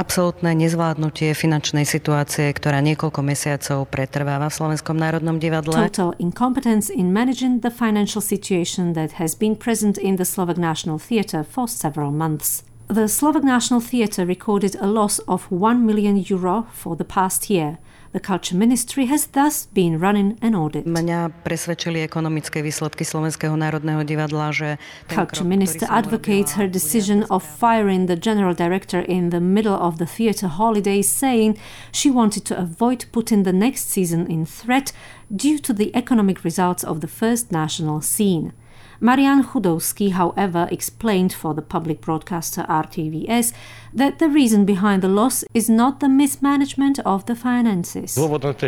absolútne nezvládnutie finančnej situácie, ktorá niekoľko mesiacov pretrváva v Slovenskom národnom divadle. Total incompetence in managing the financial situation that has been present in the Slovak National Theatre for several months. The Slovak National Theatre recorded a loss of €1 million for the past year. The Culture Ministry has thus been running an audit. Mňa presvedčili ekonomické výsledky Slovenského národného divadla, že Culture Minister advocates her decision of firing the general director in the middle of the theatre holidays, saying she wanted to avoid putting the next season in threat due to the economic results of the first national scene. Marian Chudovsky, however, explained for the public broadcaster RTVS that the reason behind the loss is not the mismanagement of the finances. But the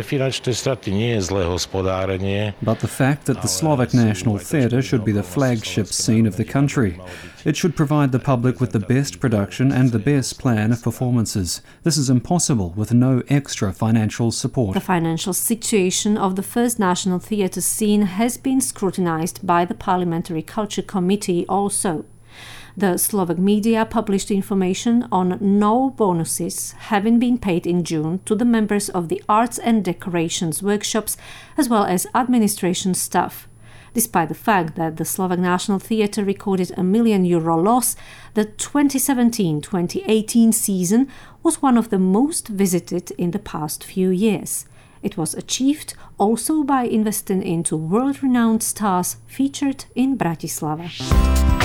fact that the Slovak National Theatre should be the flagship scene of the country. It should provide the public with the best production and the best plan of performances. This is impossible with no extra financial support. The financial situation of the First National Theatre scene has been scrutinized by the Parliamentary Culture Committee also. The Slovak media published information on no bonuses having been paid in June to the members of the Arts and Decorations workshops as well as administration staff. Despite the fact that the Slovak National Theatre recorded €1 million loss, the 2017-2018 season was one of the most visited in the past few years. It was achieved also by investing into world-renowned stars featured in Bratislava.